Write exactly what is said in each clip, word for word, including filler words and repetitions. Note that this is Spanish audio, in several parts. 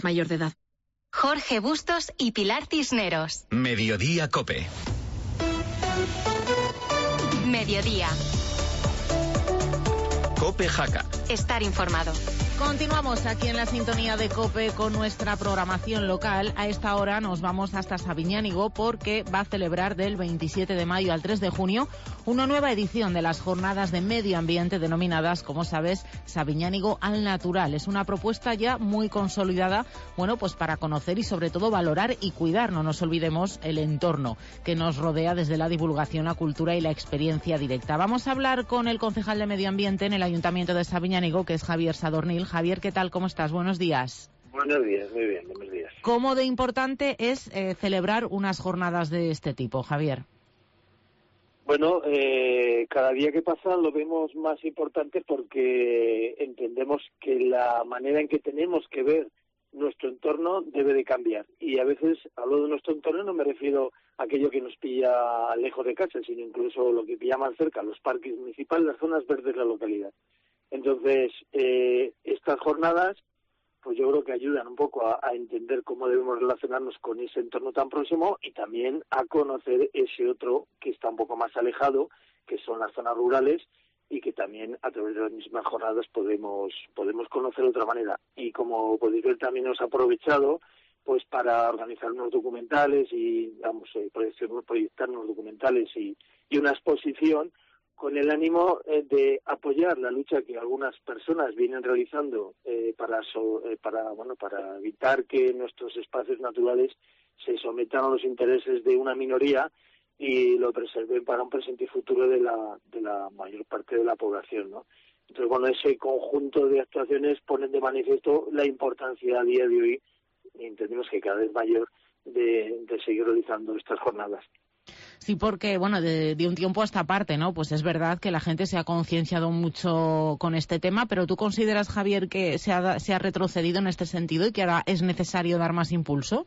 Mayor de edad. Jorge Bustos y Pilar Cisneros. Mediodía COPE. Mediodía. COPE Jaca. Estar informado. Continuamos aquí en la sintonía de COPE con nuestra programación local. A esta hora nos vamos hasta Sabiñánigo porque va a celebrar del veintisiete de mayo al tres de junio una nueva edición de las jornadas de medio ambiente denominadas, como sabes, Sabiñánigo al Natural. Es una propuesta ya muy consolidada, bueno, pues para conocer y sobre todo valorar y cuidar, no nos olvidemos, el entorno que nos rodea desde la divulgación, la cultura y la experiencia directa. Vamos a hablar con el concejal de Medio Ambiente en el Ayuntamiento de Sabiñánigo, que es Javier Sadornil. Javier, ¿qué tal? ¿Cómo estás? Buenos días. Buenos días, muy bien, buenos días. ¿Cómo de importante es eh, celebrar unas jornadas de este tipo, Javier? Bueno, eh, cada día que pasa lo vemos más importante porque entendemos que la manera en que tenemos que ver nuestro entorno debe de cambiar. Y a veces hablo de nuestro entorno, no me refiero a aquello que nos pilla lejos de casa, sino incluso lo que pilla más cerca, los parques municipales, las zonas verdes de la localidad. Entonces, eh, estas jornadas, pues yo creo que ayudan un poco a, a entender cómo debemos relacionarnos con ese entorno tan próximo y también a conocer ese otro que está un poco más alejado, que son las zonas rurales, y que también a través de las mismas jornadas podemos podemos conocer de otra manera. Y como podéis ver, también hemos aprovechado pues para organizar unos documentales y, vamos, eh, proyectar unos documentales y, y una exposición con el ánimo eh, de apoyar la lucha que algunas personas vienen realizando eh, para so, eh, para bueno para evitar que nuestros espacios naturales se sometan a los intereses de una minoría y lo preserven para un presente y futuro de la de la mayor parte de la población, ¿no? Entonces, bueno, ese conjunto de actuaciones ponen de manifiesto la importancia a día de hoy, y entendemos que cada vez mayor, de, de seguir realizando estas jornadas. Sí, porque, bueno, de, de un tiempo a esta parte, ¿no? Pues es verdad que la gente se ha concienciado mucho con este tema, pero ¿tú consideras, Javier, que se ha, se ha retrocedido en este sentido y que ahora es necesario dar más impulso?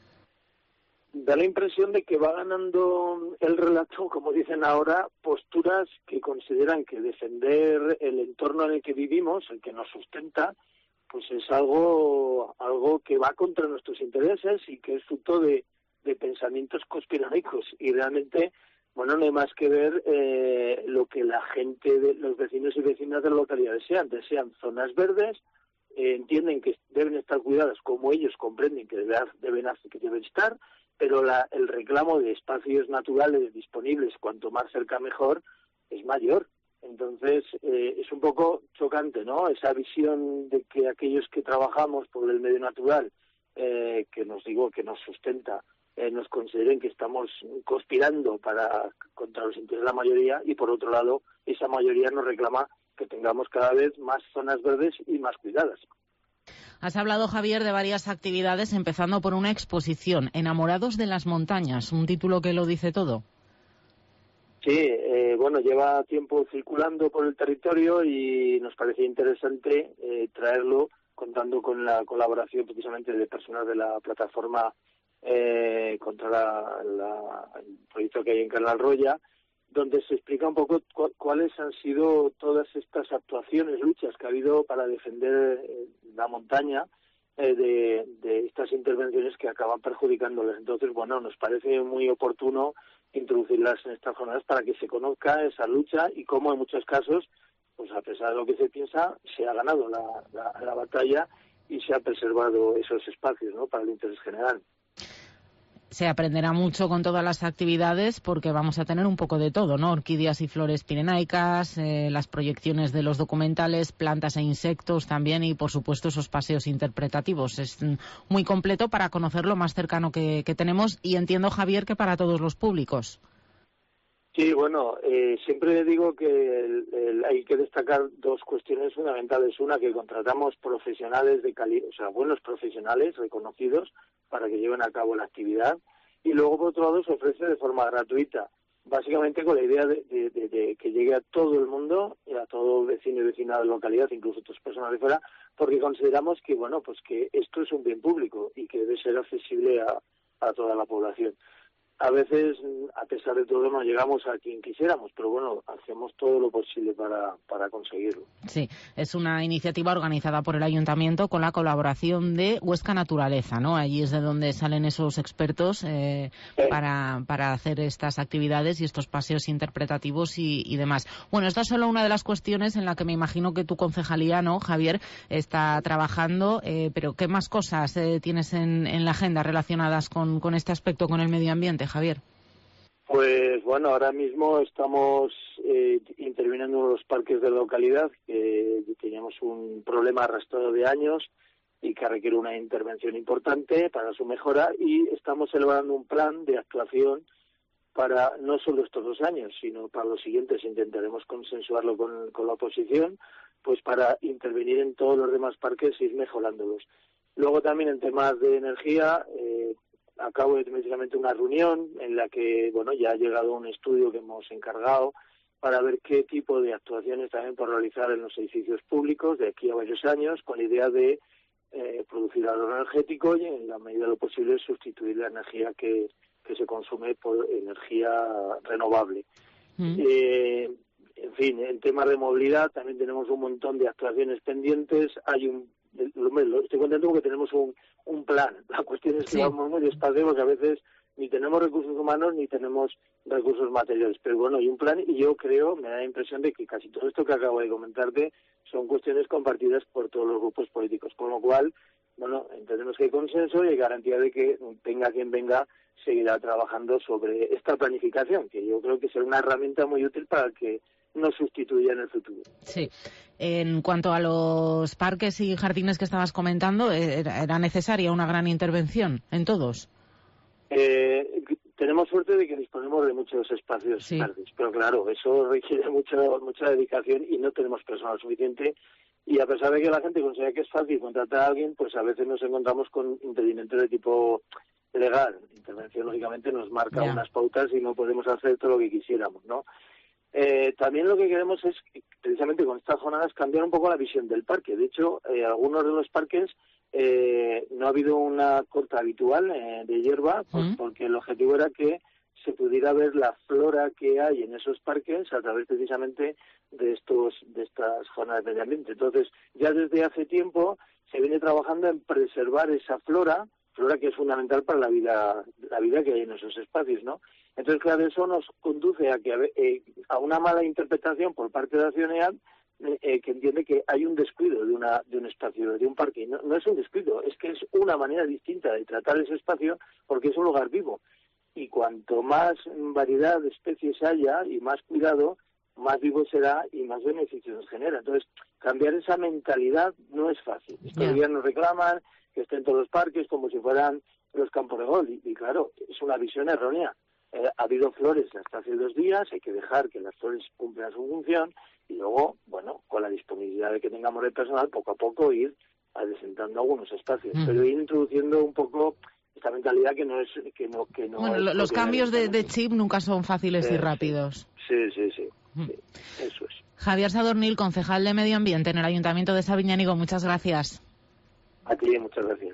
Da la impresión de que va ganando el relato, como dicen ahora, posturas que consideran que defender el entorno en el que vivimos, el que nos sustenta, pues es algo, algo que va contra nuestros intereses y que es fruto de de pensamientos conspiranoicos, y realmente, bueno, no hay más que ver eh, lo que la gente, de los vecinos y vecinas de la localidad desean, desean zonas verdes, eh, entienden que deben estar cuidadas como ellos comprenden que deben, deben, que deben estar, pero la, el reclamo de espacios naturales disponibles, cuanto más cerca mejor, es mayor. Entonces, eh, es un poco chocante, ¿no?, esa visión de que aquellos que trabajamos por el medio natural, eh, que nos digo que nos sustenta, Eh, nos consideren que estamos conspirando para contra los intereses de la mayoría, y por otro lado esa mayoría nos reclama que tengamos cada vez más zonas verdes y más cuidadas. Has hablado, Javier, de varias actividades, empezando por una exposición, Enamorados de las Montañas, un título que lo dice todo. Sí, eh, bueno, lleva tiempo circulando por el territorio y nos parecía interesante eh, traerlo, contando con la colaboración precisamente de personas de la plataforma Eh, contra la, la, el proyecto que hay en Canal Roya, donde se explica un poco cu cuáles han sido todas estas actuaciones, luchas que ha habido para defender eh, la montaña eh, de, de estas intervenciones que acaban perjudicándoles. Entonces, bueno, nos parece muy oportuno introducirlas en estas jornadas para que se conozca esa lucha y cómo en muchos casos, pues a pesar de lo que se piensa, se ha ganado la, la, la batalla y se ha preservado esos espacios, ¿no?, para el interés general. Se aprenderá mucho con todas las actividades porque vamos a tener un poco de todo, ¿no? Orquídeas y flores pirenaicas, eh, las proyecciones de los documentales, plantas e insectos también y, por supuesto, esos paseos interpretativos. Es muy completo para conocer lo más cercano que, que tenemos y entiendo, Javier, que para todos los públicos. Sí, bueno, eh, siempre digo que el, el, hay que destacar dos cuestiones fundamentales. Una, que contratamos profesionales de calidad, o sea, buenos profesionales reconocidos para que lleven a cabo la actividad. Y luego, por otro lado, se ofrece de forma gratuita, básicamente con la idea de, de, de, de que llegue a todo el mundo, a todo vecino y vecina de la localidad, incluso otras personas de fuera, porque consideramos que, bueno, pues que esto es un bien público y que debe ser accesible a, a toda la población. a veces, a pesar de todo, no llegamos a quien quisiéramos, pero bueno, hacemos todo lo posible para, para conseguirlo. Sí, es una iniciativa organizada por el Ayuntamiento con la colaboración de Huesca Naturaleza, ¿no? Allí es de donde salen esos expertos eh, sí. para, para hacer estas actividades y estos paseos interpretativos y, y demás. Bueno, esta es solo una de las cuestiones en la que me imagino que tu concejalía, ¿no, Javier, está trabajando, eh, pero ¿qué más cosas eh, tienes en, en la agenda relacionadas con, con este aspecto, con el medio ambiente, Javier? Pues bueno, ahora mismo estamos eh, interviniendo en los parques de la localidad, que teníamos un problema arrastrado de años y que requiere una intervención importante para su mejora, y estamos elaborando un plan de actuación para no solo estos dos años, sino para los siguientes. Intentaremos consensuarlo con, con la oposición, pues para intervenir en todos los demás parques y ir mejorándolos. Luego también en temas de energía, eh, acabo de precisamente una reunión en la que, bueno, ya ha llegado un estudio que hemos encargado para ver qué tipo de actuaciones también por realizar en los edificios públicos de aquí a varios años, con la idea de eh, producir ahorro energético y, en la medida de lo posible, sustituir la energía que, que se consume por energía renovable. Mm. Eh, en fin, en temas de movilidad también tenemos un montón de actuaciones pendientes. Hay un Estoy contento porque tenemos un, un plan. La cuestión es que sí. vamos muy despacio porque a veces ni tenemos recursos humanos ni tenemos recursos materiales. Pero bueno, hay un plan y yo creo, me da la impresión de que casi todo esto que acabo de comentarte son cuestiones compartidas por todos los grupos políticos. Con lo cual, bueno, entendemos que hay consenso y hay garantía de que venga quien venga, seguirá trabajando sobre esta planificación, que yo creo que será una herramienta muy útil para que no sustituya en el futuro. Sí. En cuanto a los parques y jardines que estabas comentando, ¿era, era necesaria una gran intervención en todos? Eh, tenemos suerte de que disponemos de muchos espacios sí. verdes, pero claro, eso requiere mucho, mucha dedicación y no tenemos personal suficiente. Y a pesar de que la gente considera que es fácil contratar a alguien, pues a veces nos encontramos con impedimentos de tipo legal. La intervención, lógicamente, nos marca yeah. unas pautas y no podemos hacer todo lo que quisiéramos, ¿no? Eh, también lo que queremos es, precisamente con estas jornadas, cambiar un poco la visión del parque. De hecho, eh, algunos de los parques eh, no ha habido una corta habitual eh, de hierba, pues, ¿Mm? porque el objetivo era que se pudiera ver la flora que hay en esos parques a través precisamente de estos de estas jornadas de medio ambiente. Entonces, ya desde hace tiempo se viene trabajando en preservar esa flora, flora que es fundamental para la vida la vida que hay en esos espacios, ¿no? Entonces, claro, eso nos conduce a que eh, a una mala interpretación por parte de la ciudadanía eh, que entiende que hay un descuido de una de un espacio, de un parque. No, no es un descuido, es que es una manera distinta de tratar ese espacio porque es un lugar vivo. Y cuanto más variedad de especies haya y más cuidado, más vivo será y más beneficios nos genera. Entonces, cambiar esa mentalidad no es fácil. Estos días nos reclaman que estén todos los parques como si fueran los campos de golf. Y, y claro, es una visión errónea. Eh, ha habido flores hasta hace dos días, hay que dejar que las flores cumplan su función y luego, bueno, con la disponibilidad de que tengamos el personal, poco a poco ir adesentando algunos espacios, mm. pero ir introduciendo un poco esta mentalidad que no es... que no que no Bueno, es los cambios de, de chip nunca son fáciles eh, y rápidos. Sí, sí, sí, mm. sí, eso es. Javier Sadornil, concejal de Medio Ambiente en el Ayuntamiento de Sabiñánigo, muchas gracias. A ti, muchas gracias.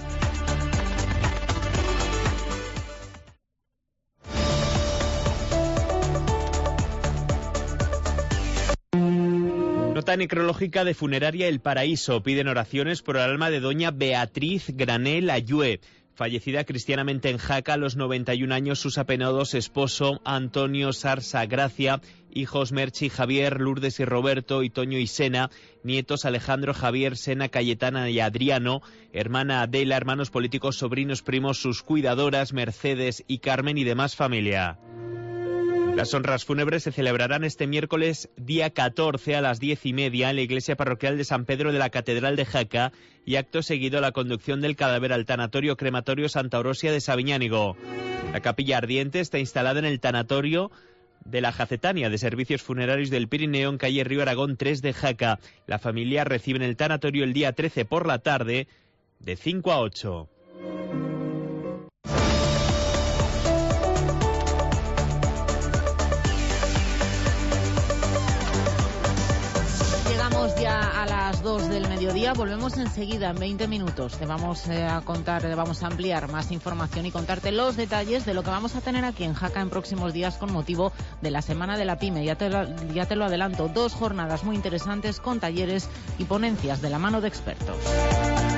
Nota necrológica de Funeraria El Paraíso. Piden oraciones por el alma de doña Beatriz Granel Ayue, fallecida cristianamente en Jaca a los noventa y un años, sus apenados esposo Antonio Sarsa Gracia, hijos Merchi, Javier, Lourdes y Roberto, y Toño y Sena, nietos Alejandro, Javier, Sena, Cayetana y Adriano, hermana Adela, hermanos políticos, sobrinos, primos, sus cuidadoras, Mercedes y Carmen y demás familia. Las honras fúnebres se celebrarán este miércoles día catorce a las diez y media en la iglesia parroquial de San Pedro de la Catedral de Jaca y acto seguido la conducción del cadáver al tanatorio crematorio Santa Orosia de Sabiñánigo. La capilla ardiente está instalada en el tanatorio de la Jacetania de Servicios Funerarios del Pirineo en calle Río Aragón tres de Jaca. La familia recibe en el tanatorio el día trece por la tarde de cinco a ocho. Ya a las dos del mediodía. mediodía. Volvemos enseguida, en veinte minutos. Te vamos eh, a contar, te vamos a ampliar más información y contarte los detalles de lo que vamos a tener aquí en Jaca en próximos días con motivo de la Semana de la Pyme. Ya te lo, ya te lo adelanto, dos jornadas muy interesantes con talleres y ponencias de la mano de expertos.